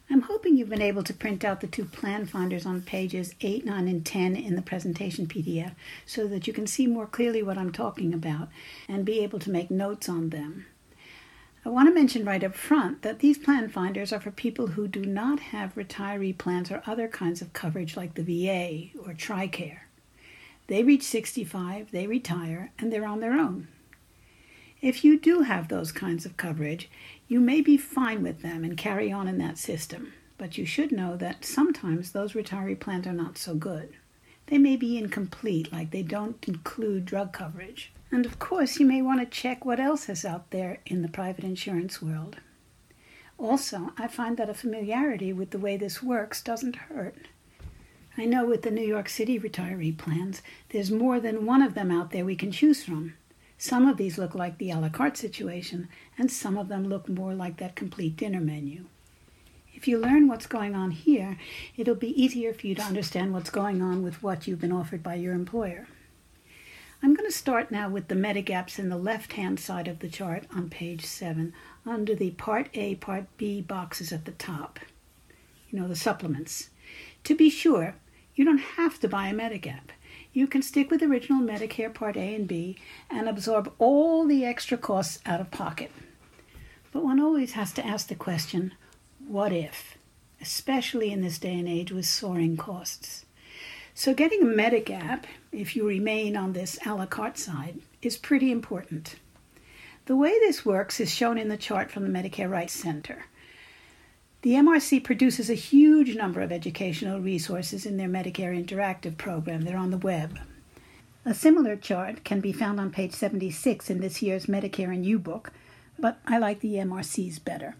I'm hoping you've been able to print out the two plan finders on pages 8, 9, and 10 in the presentation PDF so that you can see more clearly what I'm talking about and be able to make notes on them. I want to mention right up front that these plan finders are for people who do not have retiree plans or other kinds of coverage like the VA or TRICARE. They reach 65, they retire, and they're on their own. If you do have those kinds of coverage, you may be fine with them and carry on in that system, but you should know that sometimes those retiree plans are not so good. They may be incomplete, like they don't include drug coverage. And of course, you may want to check what else is out there in the private insurance world. Also, I find that a familiarity with the way this works doesn't hurt. I know with the New York City retiree plans, there's more than one of them out there we can choose from. Some of these look like the a la carte situation, and some of them look more like that complete dinner menu. If you learn what's going on here, it'll be easier for you to understand what's going on with what you've been offered by your employer. I'm going to start now with the Medigaps in the left-hand side of the chart on page 7, under the Part A, Part B boxes at the top. The supplements. To be sure, you don't have to buy a Medigap. You can stick with original Medicare Part A and B and absorb all the extra costs out of pocket. But one always has to ask the question, what if? Especially in this day and age with soaring costs. So getting a Medigap, if you remain on this a la carte side, is pretty important. The way this works is shown in the chart from the Medicare Rights Center. The MRC produces a huge number of educational resources in their Medicare Interactive program. They're on the web. A similar chart can be found on page 76 in this year's Medicare and You book, but I like the MRC's better.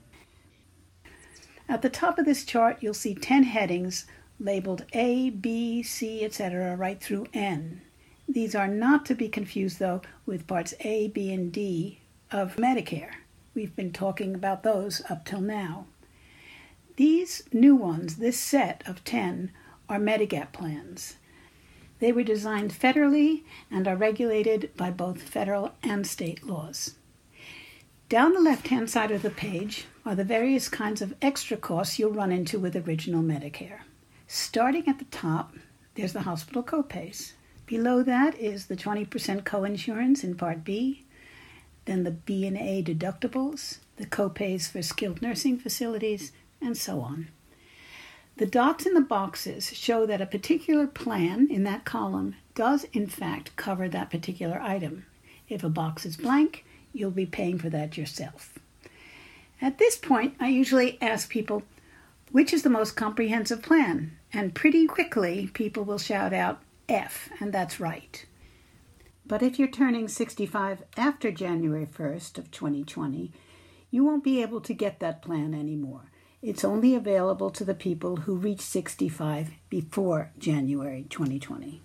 At the top of this chart, you'll see 10 headings labeled A, B, C, etc. right through N. These are not to be confused, though, with parts A, B, and D of Medicare. We've been talking about those up till now. These new ones, this set of 10, are Medigap plans. They were designed federally and are regulated by both federal and state laws. Down the left-hand side of the page are the various kinds of extra costs you'll run into with original Medicare. Starting at the top, there's the hospital copays. Below that is the 20% coinsurance in Part B, then the B and A deductibles, the copays for skilled nursing facilities, and so on. The dots in the boxes show that a particular plan in that column does in fact cover that particular item. If a box is blank, you'll be paying for that yourself. At this point, I usually ask people, which is the most comprehensive plan? And pretty quickly, people will shout out F, and that's right. But if you're turning 65 after January 1st of 2020, you won't be able to get that plan anymore. It's only available to the people who reach 65 before January 2020.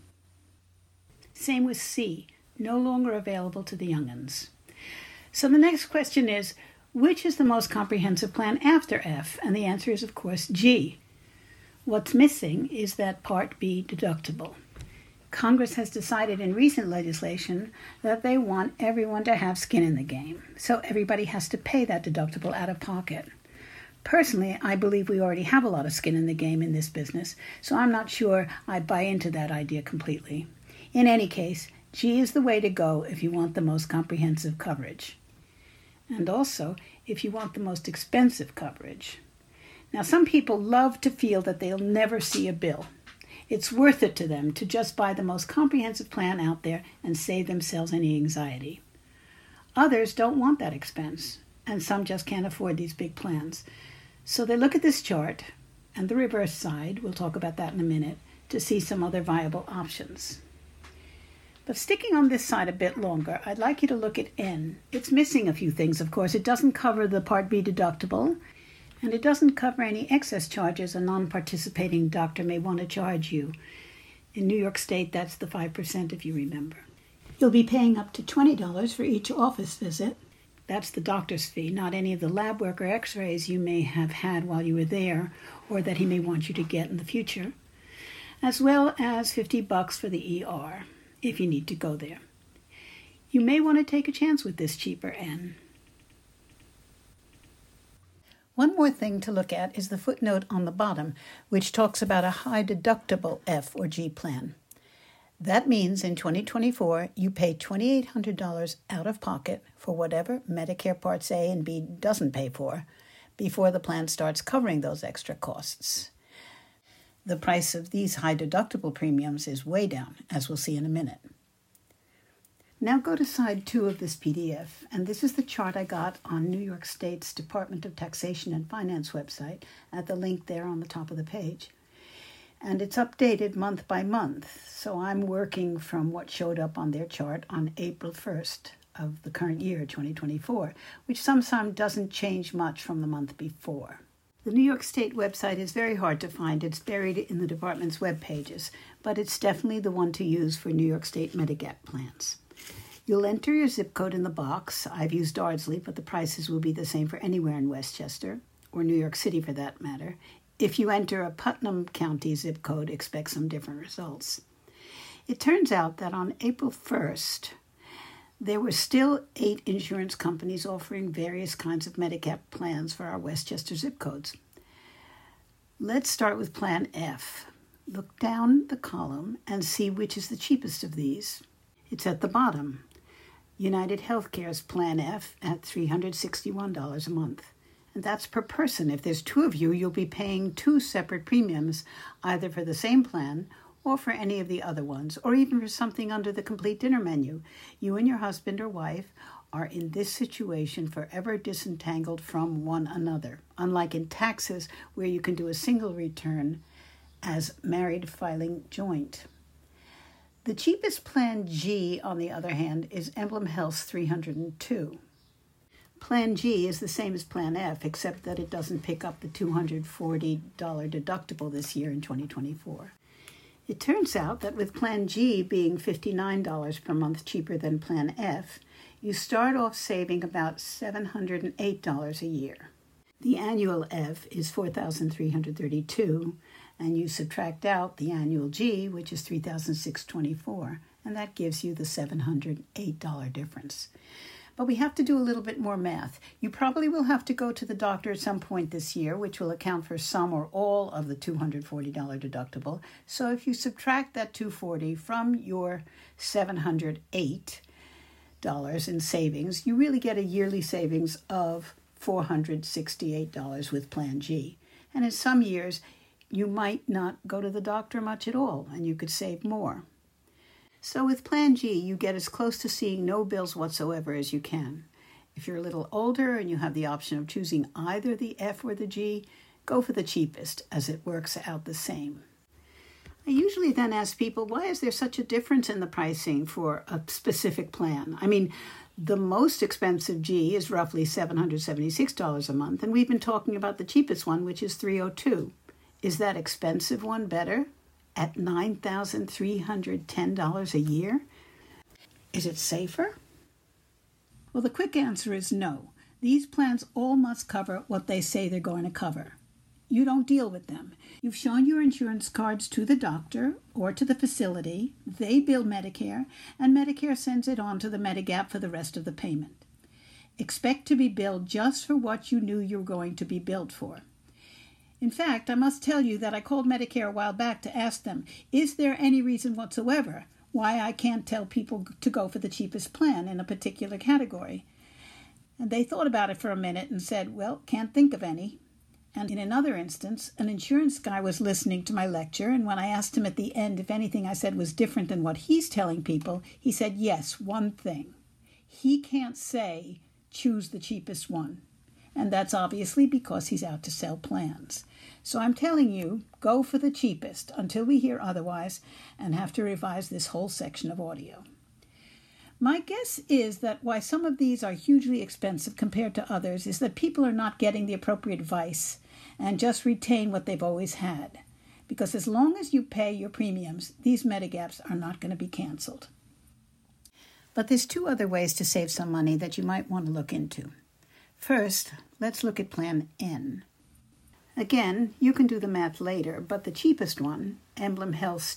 Same with C, no longer available to the young'uns. So the next question is, which is the most comprehensive plan after F? And the answer is, of course, G. What's missing is that Part B deductible. Congress has decided in recent legislation that they want everyone to have skin in the game, so everybody has to pay that deductible out of pocket. Personally, I believe we already have a lot of skin in the game in this business, so I'm not sure I buy into that idea completely. In any case, G is the way to go if you want the most comprehensive coverage. And also, if you want the most expensive coverage. Now, some people love to feel that they'll never see a bill. It's worth it to them to just buy the most comprehensive plan out there and save themselves any anxiety. Others don't want that expense, and some just can't afford these big plans. So they look at this chart, and the reverse side, we'll talk about that in a minute, to see some other viable options. But sticking on this side a bit longer, I'd like you to look at N. It's missing a few things, of course. It doesn't cover the Part B deductible, and it doesn't cover any excess charges a non-participating doctor may want to charge you. In New York State, that's the 5%, if you remember. You'll be paying up to $20 for each office visit. That's the doctor's fee, not any of the lab work or x-rays you may have had while you were there or that he may want you to get in the future, as well as $50 for the ER, if you need to go there. You may want to take a chance with this cheaper N. One more thing to look at is the footnote on the bottom, which talks about a high deductible F or G plan. That means in 2024, you pay $2,800 out of pocket for whatever Medicare Parts A and B doesn't pay for before the plan starts covering those extra costs. The price of these high deductible premiums is way down, as we'll see in a minute. Now go to side 2 of this PDF, and this is the chart I got on New York State's Department of Taxation and Finance website at the link there on the top of the page. And it's updated month by month, so I'm working from what showed up on their chart on April 1st of the current year, 2024, which sometimes doesn't change much from the month before. The New York State website is very hard to find. It's buried in the department's web pages, but it's definitely the one to use for New York State Medigap plans. You'll enter your zip code in the box. I've used Ardsley, but the prices will be the same for anywhere in Westchester, or New York City for that matter. If you enter a Putnam County zip code, expect some different results. It turns out that on April 1st, there were still 8 insurance companies offering various kinds of Medigap plans for our Westchester zip codes. Let's start with Plan F. Look down the column and see which is the cheapest of these. It's at the bottom. United Healthcare's Plan F at $361 a month. And that's per person. If there's 2 of you, you'll be paying 2 separate premiums, either for the same plan or for any of the other ones, or even for something under the complete dinner menu. You and your husband or wife are in this situation forever disentangled from one another, unlike in taxes where you can do a single return as married filing joint. The cheapest Plan G, on the other hand, is Emblem Health's $302. Plan G is the same as Plan F, except that it doesn't pick up the $240 deductible this year in 2024. It turns out that with Plan G being $59 per month cheaper than Plan F, you start off saving about $708 a year. The annual F is $4,332, and you subtract out the annual G, which is $3,624, and that gives you the $708 difference. But we have to do a little bit more math. You probably will have to go to the doctor at some point this year, which will account for some or all of the $240 deductible. So if you subtract that $240 from your $708 in savings, you really get a yearly savings of $468 with Plan G. And in some years, you might not go to the doctor much at all, and you could save more. So with Plan G, you get as close to seeing no bills whatsoever as you can. If you're a little older and you have the option of choosing either the F or the G, go for the cheapest, as it works out the same. I usually then ask people, why is there such a difference in the pricing for a specific plan? I mean, the most expensive G is roughly $776 a month, and we've been talking about the cheapest one, which is $302. Is that expensive one better at $9,310 a year? Is it safer? Well, the quick answer is no. These plans all must cover what they say they're going to cover. You don't deal with them. You've shown your insurance cards to the doctor or to the facility. They bill Medicare, and Medicare sends it on to the Medigap for the rest of the payment. Expect to be billed just for what you knew you were going to be billed for. In fact, I must tell you that I called Medicare a while back to ask them, is there any reason whatsoever why I can't tell people to go for the cheapest plan in a particular category? And they thought about it for a minute and said, well, can't think of any. And in another instance, an insurance guy was listening to my lecture, and when I asked him at the end if anything I said was different than what he's telling people, he said, yes, one thing. He can't say, choose the cheapest one. And that's obviously because he's out to sell plans. So I'm telling you, go for the cheapest until we hear otherwise and have to revise this whole section of audio. My guess is that why some of these are hugely expensive compared to others is that people are not getting the appropriate advice and just retain what they've always had. Because as long as you pay your premiums, these Medigaps are not going to be canceled. But there's 2 other ways to save some money that you might want to look into. First, let's look at Plan N. Again, you can do the math later, but the cheapest one, Emblem Health's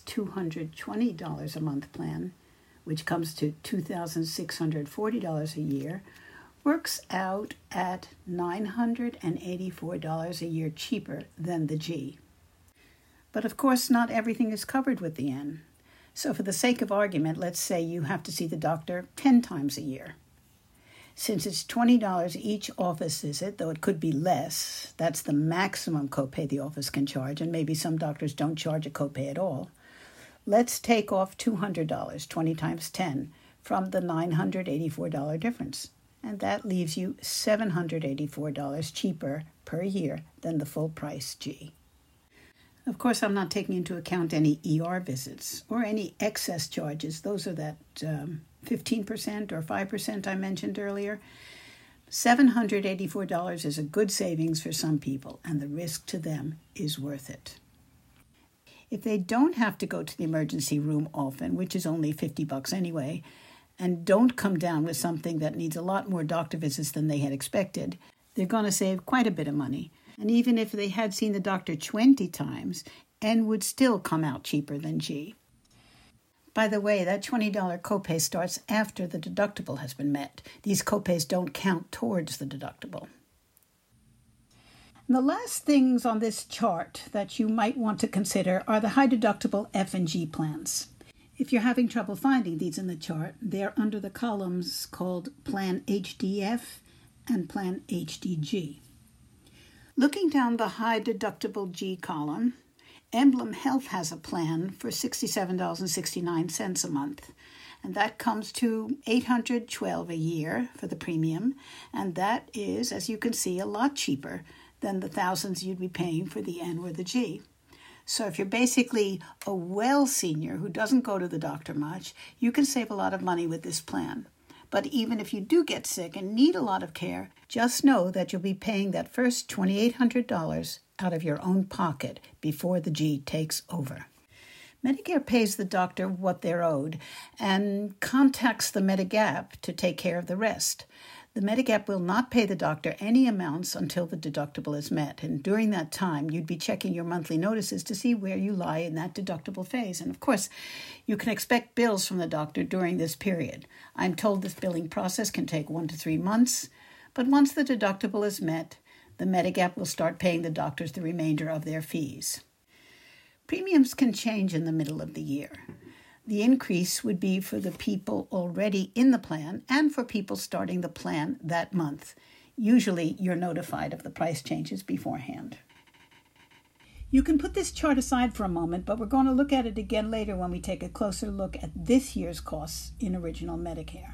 $220 a month plan, which comes to $2,640 a year, works out at $984 a year cheaper than the G. But of course, not everything is covered with the N. So for the sake of argument, let's say you have to see the doctor 10 times a year. Since it's $20 each office visit, though it could be less, that's the maximum copay the office can charge, and maybe some doctors don't charge a copay at all. Let's take off $200, 20 times 10, from the $984 difference. And that leaves you $784 cheaper per year than the full price G. Of course, I'm not taking into account any ER visits or any excess charges. Those are that 15% or 5% I mentioned earlier. $784 is a good savings for some people, and the risk to them is worth it. If they don't have to go to the emergency room often, which is only $50 anyway, and don't come down with something that needs a lot more doctor visits than they had expected, they're going to save quite a bit of money. And even if they had seen the doctor 20 times, N would still come out cheaper than G. By the way, that $20 copay starts after the deductible has been met. These copays don't count towards the deductible. The last things on this chart that you might want to consider are the high deductible F and G plans. If you're having trouble finding these in the chart, they're under the columns called Plan HDF and Plan HDG. Looking down the high deductible G column, Emblem Health has a plan for $67.69 a month, and that comes to $812 a year for the premium, and that is, as you can see, a lot cheaper than the thousands you'd be paying for the N or the G. So if you're basically a well senior who doesn't go to the doctor much, you can save a lot of money with this plan. But even if you do get sick and need a lot of care, just know that you'll be paying that first $2,800 out of your own pocket before the G takes over. Medicare pays the doctor what they're owed and contacts the Medigap to take care of the rest. The Medigap will not pay the doctor any amounts until the deductible is met, and during that time, you'd be checking your monthly notices to see where you lie in that deductible phase. And of course, you can expect bills from the doctor during this period. I'm told this billing process can take 1 to 3 months, but once the deductible is met, the Medigap will start paying the doctors the remainder of their fees. Premiums can change in the middle of the year. The increase would be for the people already in the plan and for people starting the plan that month. Usually, you're notified of the price changes beforehand. You can put this chart aside for a moment, but we're going to look at it again later when we take a closer look at this year's costs in Original Medicare.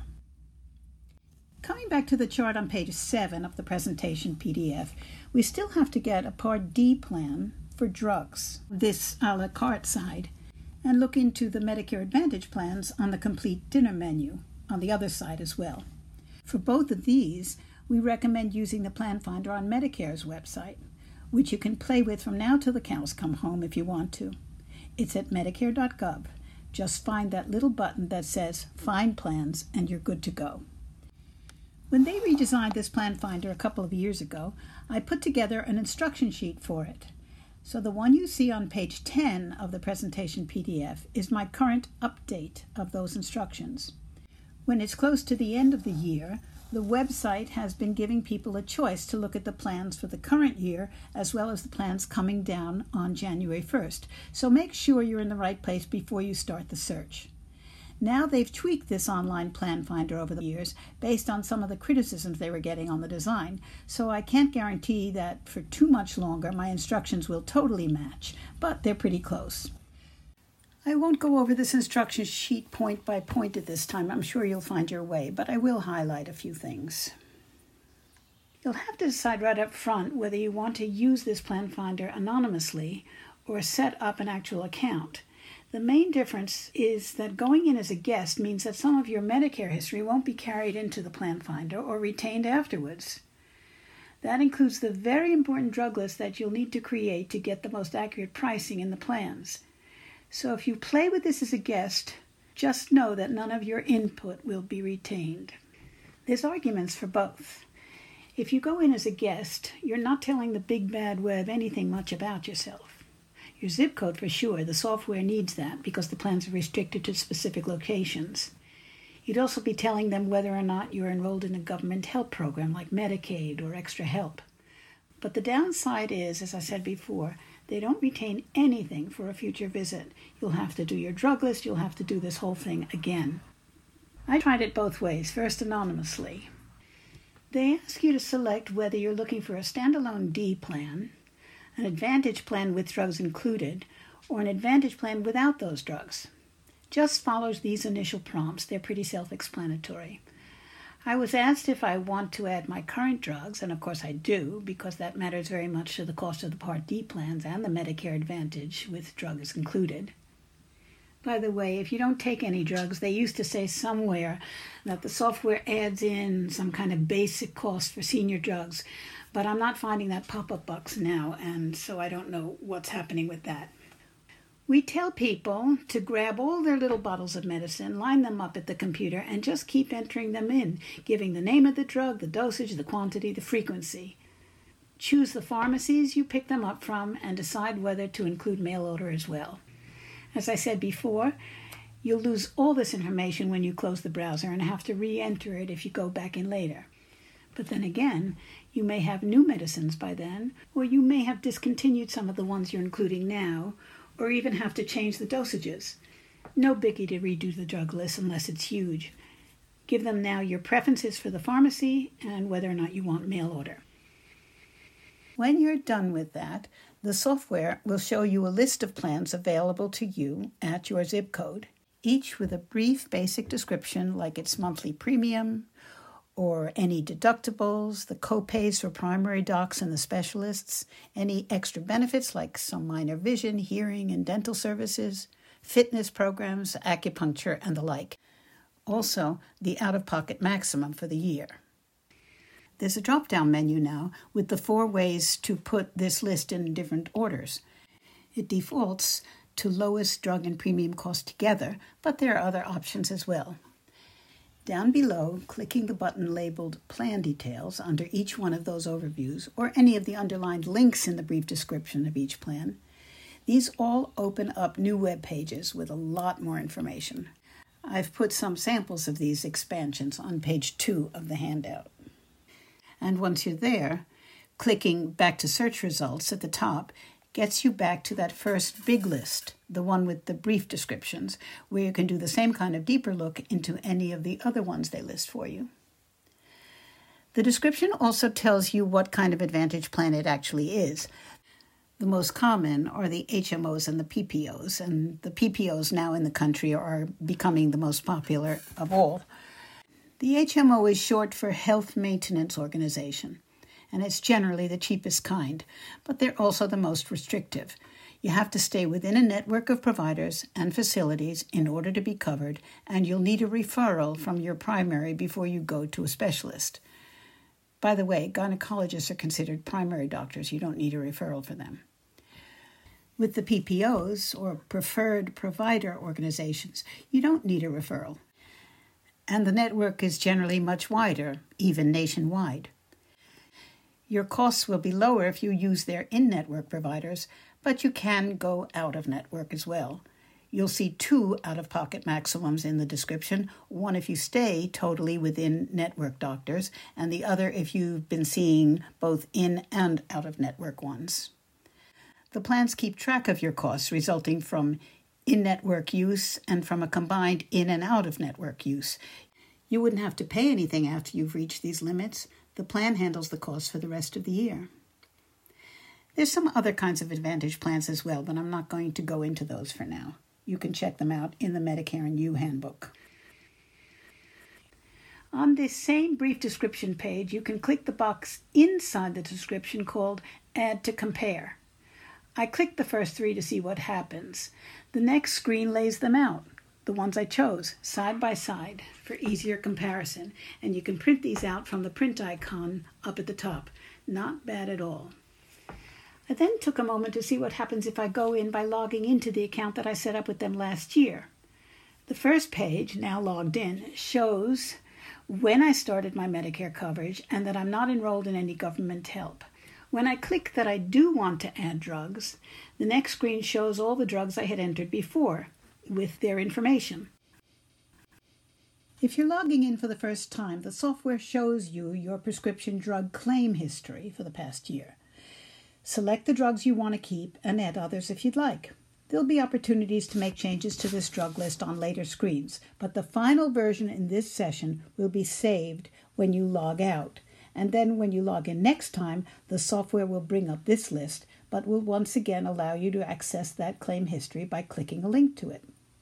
Coming back to the chart on page 7 of the presentation PDF, we still have to get a Part D plan for drugs, this a la carte side, and look into the Medicare Advantage plans on the complete dinner menu on the other side as well. For both of these, we recommend using the Plan Finder on Medicare's website, which you can play with from now till the cows come home if you want to. It's at medicare.gov. Just find that little button that says Find Plans and you're good to go. When they redesigned this Plan Finder a couple of years ago, I put together an instruction sheet for it. So the one you see on page 10 of the presentation PDF is my current update of those instructions. When it's close to the end of the year, the website has been giving people a choice to look at the plans for the current year as well as the plans coming down on January 1st. So make sure you're in the right place before you start the search. Now they've tweaked this online plan finder over the years based on some of the criticisms they were getting on the design, so I can't guarantee that for too much longer my instructions will totally match, but they're pretty close. I won't go over this instruction sheet point by point at this time. I'm sure you'll find your way, but I will highlight a few things. You'll have to decide right up front whether you want to use this plan finder anonymously or set up an actual account. The main difference is that going in as a guest means that some of your Medicare history won't be carried into the Plan Finder or retained afterwards. That includes the very important drug list that you'll need to create to get the most accurate pricing in the plans. So if you play with this as a guest, just know that none of your input will be retained. There's arguments for both. If you go in as a guest, you're not telling the big bad web anything much about yourself. Your zip code for sure, the software needs that because the plans are restricted to specific locations. You'd also be telling them whether or not you're enrolled in a government help program like Medicaid or Extra Help. But the downside is, as I said before, they don't retain anything for a future visit. You'll have to do your drug list, you'll have to do this whole thing again. I tried it both ways, first anonymously. They ask you to select whether you're looking for a standalone D plan, an Advantage plan with drugs included, or an Advantage plan without those drugs. Just follows these initial prompts. They're pretty self-explanatory. I was asked if I want to add my current drugs, and of course I do, because that matters very much to the cost of the Part D plans and the Medicare Advantage with drugs included. By the way, if you don't take any drugs, they used to say somewhere that the software adds in some kind of basic cost for senior drugs, but I'm not finding that pop-up box now, and so I don't know what's happening with that. We tell people to grab all their little bottles of medicine, line them up at the computer, and just keep entering them in, giving the name of the drug, the dosage, the quantity, the frequency. Choose the pharmacies you pick them up from and decide whether to include mail order as well. As I said before, you'll lose all this information when you close the browser and have to re-enter it if you go back in later. But then again, you may have new medicines by then, or you may have discontinued some of the ones you're including now, or even have to change the dosages. No biggie to redo the drug list unless it's huge. Give them now your preferences for the pharmacy and whether or not you want mail order. When you're done with that, the software will show you a list of plans available to you at your zip code, each with a brief basic description like its monthly premium, or any deductibles, the co-pays for primary docs and the specialists, any extra benefits like some minor vision, hearing, and dental services, fitness programs, acupuncture, and the like. Also, the out-of-pocket maximum for the year. There's a drop-down menu now with the 4 ways to put this list in different orders. It defaults to lowest drug and premium cost together, but there are other options as well. Down below, clicking the button labeled Plan Details under each one of those overviews, or any of the underlined links in the brief description of each plan, these all open up new web pages with a lot more information. I've put some samples of these expansions on page 2 of the handout. And once you're there, clicking Back to Search Results at the top gets you back to that first big list, the one with the brief descriptions, where you can do the same kind of deeper look into any of the other ones they list for you. The description also tells you what kind of Advantage plan it actually is. The most common are the HMOs and the PPOs, and the PPOs now in the country are becoming the most popular of all. The HMO is short for Health Maintenance Organization, and it's generally the cheapest kind, but they're also the most restrictive. You have to stay within a network of providers and facilities in order to be covered, and you'll need a referral from your primary before you go to a specialist. By the way, gynecologists are considered primary doctors. You don't need a referral for them. With the PPOs, or Preferred Provider Organizations, you don't need a referral. And the network is generally much wider, even nationwide. Your costs will be lower if you use their in-network providers, but you can go out-of-network as well. You'll see 2 out-of-pocket maximums in the description, one if you stay totally within network doctors, and the other if you've been seeing both in- and out-of-network ones. The plans keep track of your costs resulting from in-network use and from a combined in- and out-of-network use. You wouldn't have to pay anything after you've reached these limits. The plan handles the costs for the rest of the year. There's some other kinds of Advantage plans as well, but I'm not going to go into those for now. You can check them out in the Medicare and You handbook. On this same brief description page, you can click the box inside the description called Add to Compare. I clicked the first 3 to see what happens. The next screen lays them out, the ones I chose, side by side, for easier comparison, and you can print these out from the print icon up at the top. Not bad at all. I then took a moment to see what happens if I go in by logging into the account that I set up with them last year. The first page, now logged in, shows when I started my Medicare coverage and that I'm not enrolled in any government help. When I click that I do want to add drugs, the next screen shows all the drugs I had entered before, with their information. If you're logging in for the first time, the software shows you your prescription drug claim history for the past year. Select the drugs you want to keep and add others if you'd like. There'll be opportunities to make changes to this drug list on later screens, but the final version in this session will be saved when you log out. And then when you log in next time, the software will bring up this list, but will once again allow you to access that claim history by clicking a link to it.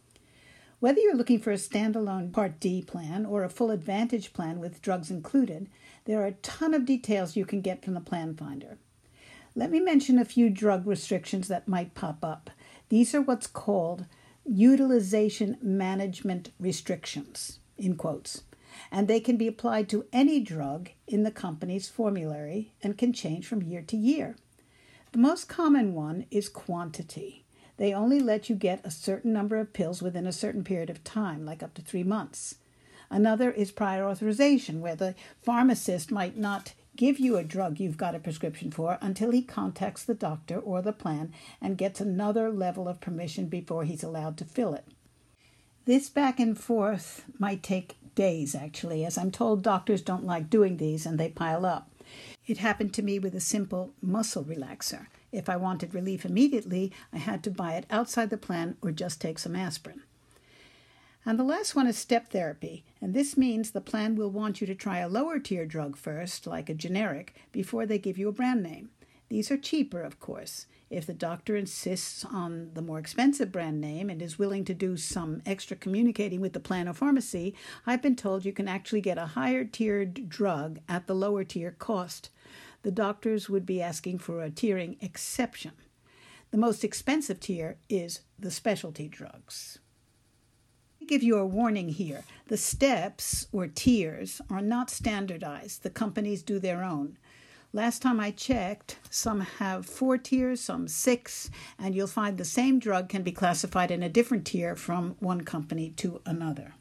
Whether you're looking for a standalone Part D plan or a full Advantage plan with drugs included, there are a ton of details you can get from the Plan Finder. Let me mention a few drug restrictions that might pop up. These are what's called utilization management restrictions, in quotes, and they can be applied to any drug in the company's formulary and can change from year to year. The most common one is quantity. They only let you get a certain number of pills within a certain period of time, like up to 3 months. Another is prior authorization, where the pharmacist might not give you a drug you've got a prescription for until he contacts the doctor or the plan and gets another level of permission before he's allowed to fill it. This back and forth might take days, actually, as I'm told doctors don't like doing these and they pile up. It happened to me with a simple muscle relaxer. If I wanted relief immediately, I had to buy it outside the plan or just take some aspirin. And the last one is step therapy, and this means the plan will want you to try a lower tier drug first, like a generic, before they give you a brand name. These are cheaper, of course. If the doctor insists on the more expensive brand name and is willing to do some extra communicating with the plan or pharmacy, I've been told you can actually get a higher tiered drug at the lower tier cost. The doctors would be asking for a tiering exception. The most expensive tier is the specialty drugs. Let me give you a warning here. The steps, or tiers, are not standardized. The companies do their own. Last time I checked, some have 4 tiers, some 6, and you'll find the same drug can be classified in a different tier from one company to another.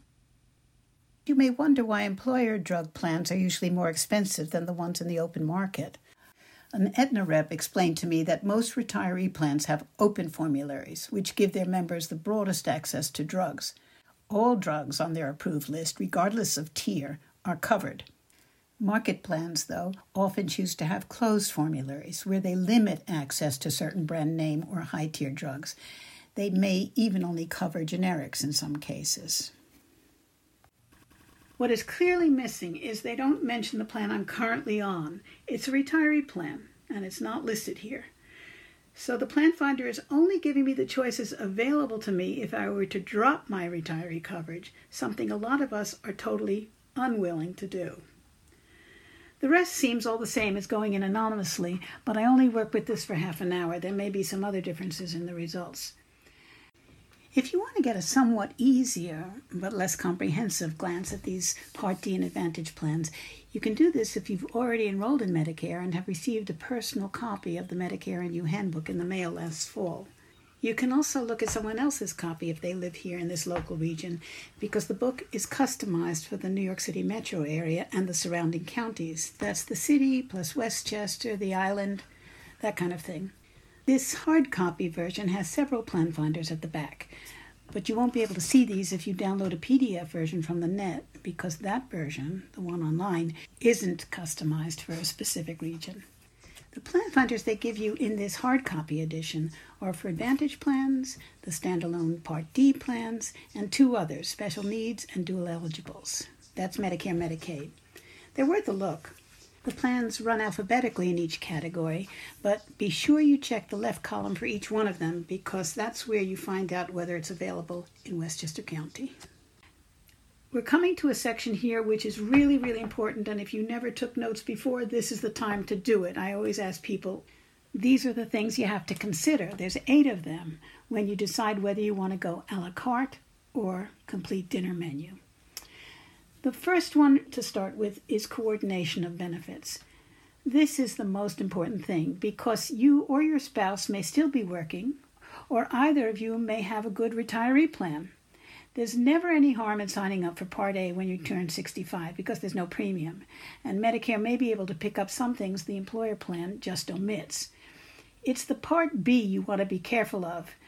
You may wonder why employer drug plans are usually more expensive than the ones in the open market. An Aetna rep explained to me that most retiree plans have open formularies, which give their members the broadest access to drugs. All drugs on their approved list, regardless of tier, are covered. Market plans, though, often choose to have closed formularies where they limit access to certain brand name or high-tier drugs. They may even only cover generics in some cases. What is clearly missing is they don't mention the plan I'm currently on. It's a retiree plan, and it's not listed here. So the Plan Finder is only giving me the choices available to me if I were to drop my retiree coverage, something a lot of us are totally unwilling to do. The rest seems all the same as going in anonymously, but I only work with this for half an hour. There may be some other differences in the results. If you want to get a somewhat easier but less comprehensive glance at these Part D and Advantage plans, you can do this if you've already enrolled in Medicare and have received a personal copy of the Medicare and You Handbook in the mail last fall. You can also look at someone else's copy if they live here in this local region, because the book is customized for the New York City metro area and the surrounding counties. That's the city plus Westchester, the island, that kind of thing. This hard copy version has several plan finders at the back, but you won't be able to see these if you download a PDF version from the net, because that version, the one online, isn't customized for a specific region. The plan finders they give you in this hard copy edition are for Advantage plans, the standalone Part D plans, and 2 others, special needs and dual eligibles. That's Medicare, Medicaid. They're worth a look. The plans run alphabetically in each category, but be sure you check the left column for each one of them, because that's where you find out whether it's available in Westchester County. We're coming to a section here which is really, really important, and if you never took notes before, this is the time to do it. I always ask people, these are the things you have to consider. There's 8 of them when you decide whether you want to go a la carte or complete dinner menu. The first one to start with is coordination of benefits. This is the most important thing, because you or your spouse may still be working, or either of you may have a good retiree plan. There's never any harm in signing up for Part A when you turn 65, because there's no premium, and Medicare may be able to pick up some things the employer plan just omits. It's the Part B you want to be careful of,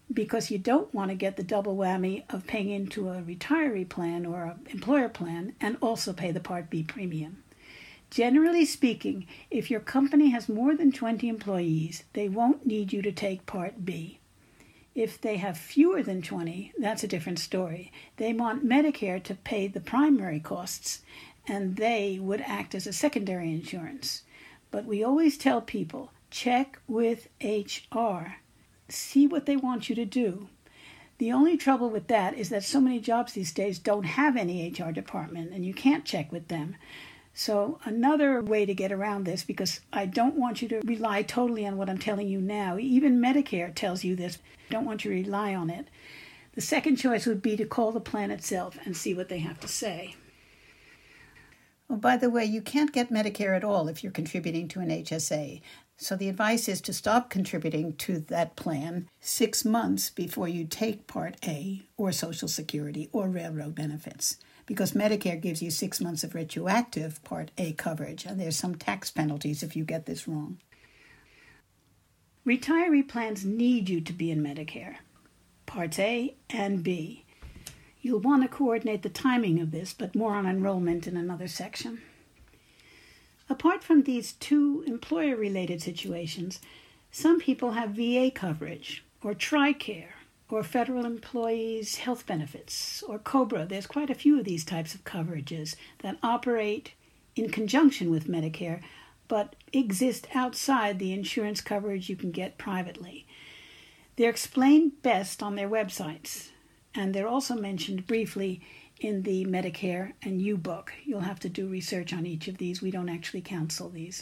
because you don't want to get the double whammy of paying into a retiree plan or an employer plan and also pay the Part B premium. Generally speaking, if your company has more than 20 employees, they won't need you to take Part B. If they have fewer than 20, that's a different story. They want Medicare to pay the primary costs, and they would act as a secondary insurance. But we always tell people, check with HR. See what they want you to do. The only trouble with that is that so many jobs these days don't have any HR department, and you can't check with them. So another way to get around this, because I don't want you to rely totally on what I'm telling you now. Even Medicare tells you this. I don't want you to rely on it. The second choice would be to call the plan itself and see what they have to say. Oh, by the way, you can't get Medicare at all if you're contributing to an HSA. So the advice is to stop contributing to that plan 6 months before you take Part A or Social Security or railroad benefits, because Medicare gives you 6 months of retroactive Part A coverage, and there's some tax penalties if you get this wrong. Retiree plans need you to be in Medicare, Parts A and B. You'll want to coordinate the timing of this, but more on enrollment in another section. Apart from these two employer-related situations, some people have VA coverage, or TRICARE, or federal employees' health benefits, or COBRA. There's quite a few of these types of coverages that operate in conjunction with Medicare, but exist outside the insurance coverage you can get privately. They're explained best on their websites, and they're also mentioned briefly in the Medicare and You book. You'll have to do research on each of these. We don't actually counsel these.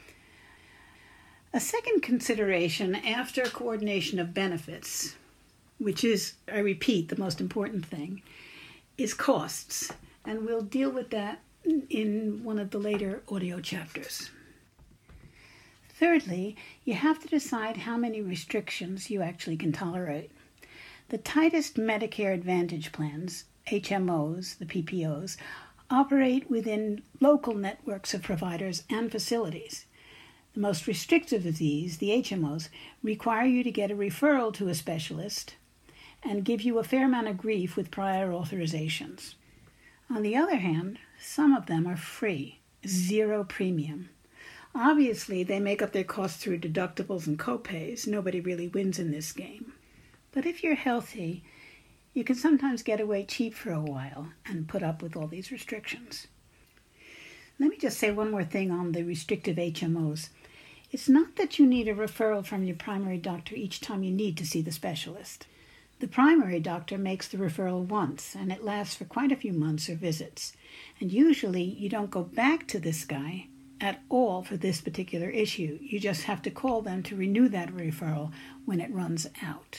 A second consideration after coordination of benefits, which is, I repeat, the most important thing, is costs. And we'll deal with that in one of the later audio chapters. Thirdly, you have to decide how many restrictions you actually can tolerate. The tightest Medicare Advantage plans, HMOs, the PPOs, operate within local networks of providers and facilities. The most restrictive of these, the HMOs, require you to get a referral to a specialist and give you a fair amount of grief with prior authorizations. On the other hand, some of them are free, zero premium. Obviously, they make up their costs through deductibles and copays. Nobody really wins in this game. But if you're healthy, you can sometimes get away cheap for a while and put up with all these restrictions. Let me just say one more thing on the restrictive HMOs. It's not that you need a referral from your primary doctor each time you need to see the specialist. The primary doctor makes the referral once, and it lasts for quite a few months or visits. And usually you don't go back to this guy at all for this particular issue. You just have to call them to renew that referral when it runs out.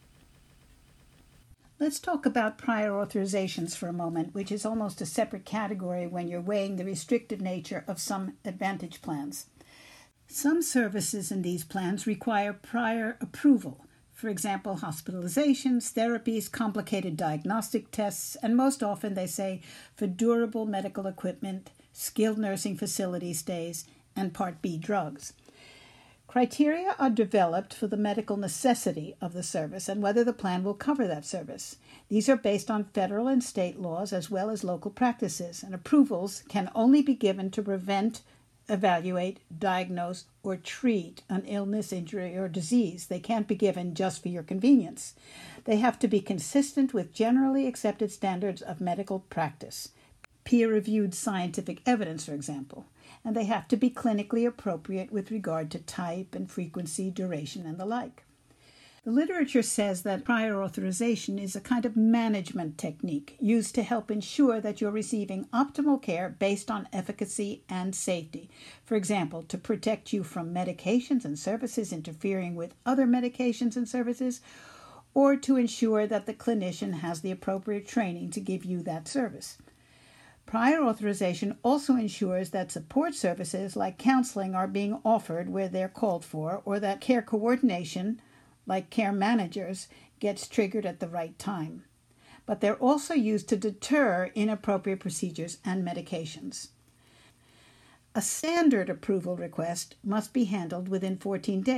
Let's talk about prior authorizations for a moment, which is almost a separate category when you're weighing the restrictive nature of some Advantage plans. Some services in these plans require prior approval. For example, hospitalizations, therapies, complicated diagnostic tests, and most often they say for durable medical equipment, skilled nursing facility stays, and Part B drugs. Criteria are developed for the medical necessity of the service and whether the plan will cover that service. These are based on federal and state laws as well as local practices, and approvals can only be given to prevent, evaluate, diagnose, or treat an illness, injury, or disease. They can't be given just for your convenience. They have to be consistent with generally accepted standards of medical practice, peer-reviewed scientific evidence, for example, and they have to be clinically appropriate with regard to type and frequency, duration, and the like. The literature says that prior authorization is a kind of management technique used to help ensure that you're receiving optimal care based on efficacy and safety. For example, to protect you from medications and services interfering with other medications and services, or to ensure that the clinician has the appropriate training to give you that service. Prior authorization also ensures that support services like counseling are being offered where they're called for, or that care coordination, like care managers, gets triggered at the right time. But they're also used to deter inappropriate procedures and medications. A standard approval request must be handled within 14 days.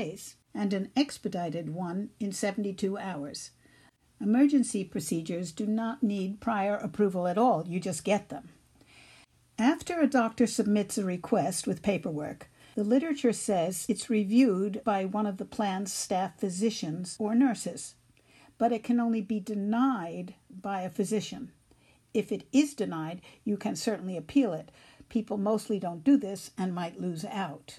and an expedited one in 72 hours. Emergency procedures do not need prior approval at all. You just get them. After a doctor submits a request with paperwork, the literature says it's reviewed by one of the plan's staff physicians or nurses, but it can only be denied by a physician. If it is denied, you can certainly appeal it. People mostly don't do this and might lose out.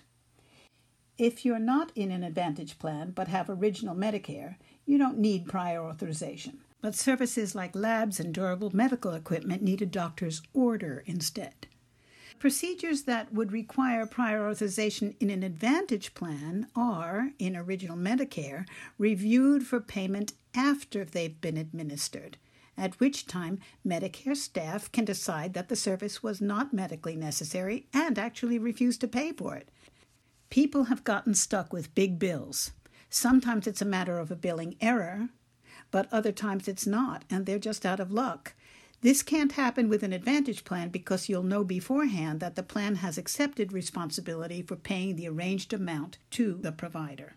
If you're not in an Advantage plan but have original Medicare, you don't need prior authorization. But services like labs and durable medical equipment need a doctor's order instead. Procedures that would require prior authorization in an Advantage plan are, in original Medicare, reviewed for payment after they've been administered, at which time Medicare staff can decide that the service was not medically necessary and actually refuse to pay for it. People have gotten stuck with big bills. Sometimes it's a matter of a billing error, but other times it's not, and they're just out of luck. This can't happen with an Advantage plan because you'll know beforehand that the plan has accepted responsibility for paying the arranged amount to the provider.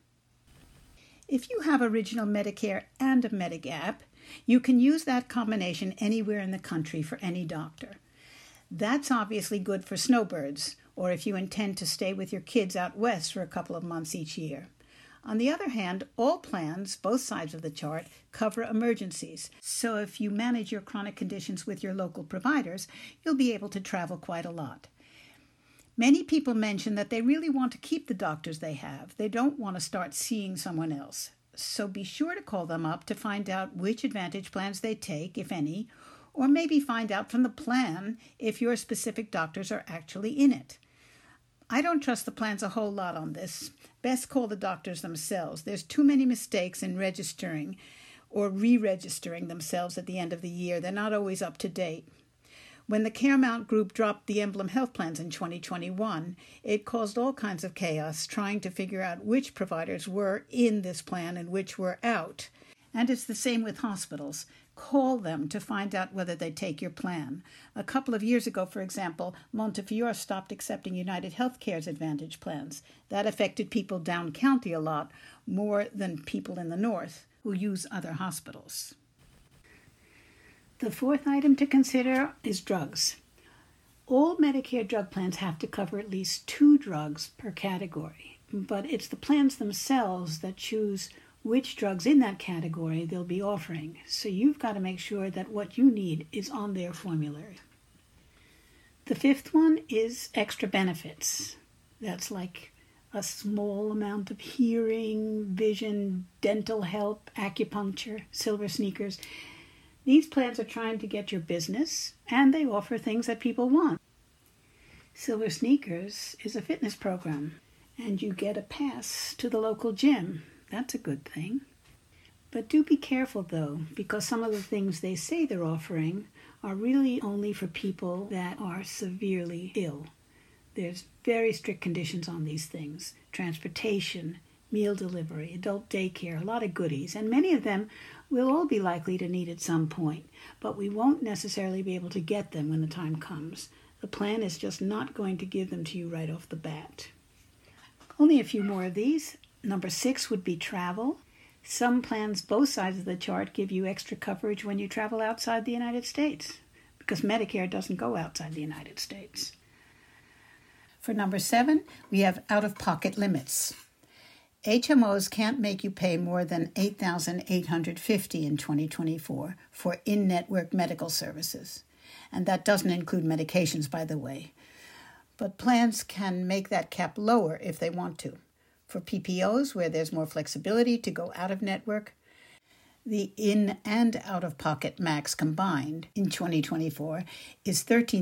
If you have original Medicare and a Medigap, you can use that combination anywhere in the country for any doctor. That's obviously good for snowbirds, or if you intend to stay with your kids out west for a couple of months each year. On the other hand, all plans, both sides of the chart, cover emergencies. So if you manage your chronic conditions with your local providers, you'll be able to travel quite a lot. Many people mention that they really want to keep the doctors they have. They don't want to start seeing someone else. So be sure to call them up to find out which Advantage plans they take, if any, or maybe find out from the plan if your specific doctors are actually in it. I don't trust the plans a whole lot on this. Best call the doctors themselves. There's too many mistakes in registering or re-registering themselves at the end of the year. They're not always up to date. When the Caremount Group dropped the Emblem Health Plans in 2021, it caused all kinds of chaos trying to figure out which providers were in this plan and which were out. And it's the same with hospitals. Call them to find out whether they take your plan. A couple of years ago, for example, Montefiore stopped accepting United Healthcare's Advantage plans. That affected people down county a lot, more than people in the north who use other hospitals. The fourth item to consider is drugs. All Medicare drug plans have to cover at least 2 drugs per category, but it's the plans themselves that choose which drugs in that category they'll be offering. So you've got to make sure that what you need is on their formulary. The fifth one is extra benefits. That's like a small amount of hearing, vision, dental help, acupuncture, silver sneakers. These plans are trying to get your business, and they offer things that people want. Silver Sneakers is a fitness program, and you get a pass to the local gym. That's a good thing. But do be careful, though, because some of the things they say they're offering are really only for people that are severely ill. There's very strict conditions on these things. Transportation, meal delivery, adult daycare, a lot of goodies, and many of them we'll all be likely to need at some point, but we won't necessarily be able to get them when the time comes. The plan is just not going to give them to you right off the bat. Only a few more of these. Number 6 would be travel. Some plans, both sides of the chart, give you extra coverage when you travel outside the United States, because Medicare doesn't go outside the United States. For number 7, we have out-of-pocket limits. HMOs can't make you pay more than $8,850 in 2024 for in-network medical services. And that doesn't include medications, by the way. But plans can make that cap lower if they want to. For PPOs, where there's more flexibility to go out-of-network, the in- and out-of-pocket max combined in 2024 is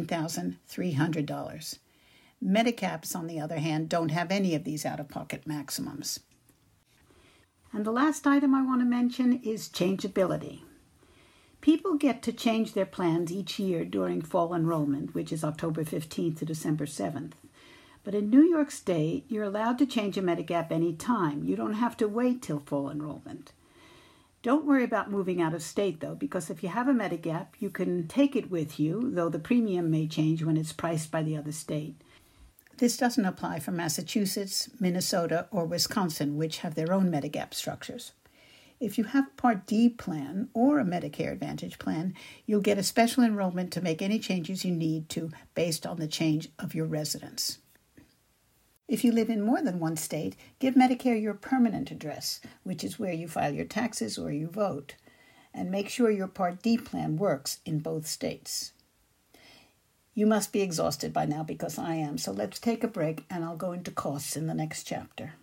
$13,300. Medicaps, on the other hand, don't have any of these out-of-pocket maximums. And the last item I want to mention is changeability. People get to change their plans each year during fall enrollment, which is October 15th to December 7th. But in New York State, you're allowed to change a Medigap any time. You don't have to wait till fall enrollment. Don't worry about moving out of state, though, because if you have a Medigap, you can take it with you, though the premium may change when it's priced by the other state. This doesn't apply for Massachusetts, Minnesota, or Wisconsin, which have their own Medigap structures. If you have a Part D plan or a Medicare Advantage plan, you'll get a special enrollment to make any changes you need to based on the change of your residence. If you live in more than one state, give Medicare your permanent address, which is where you file your taxes or you vote, and make sure your Part D plan works in both states. You must be exhausted by now because I am, so let's take a break and I'll go into costs in the next chapter.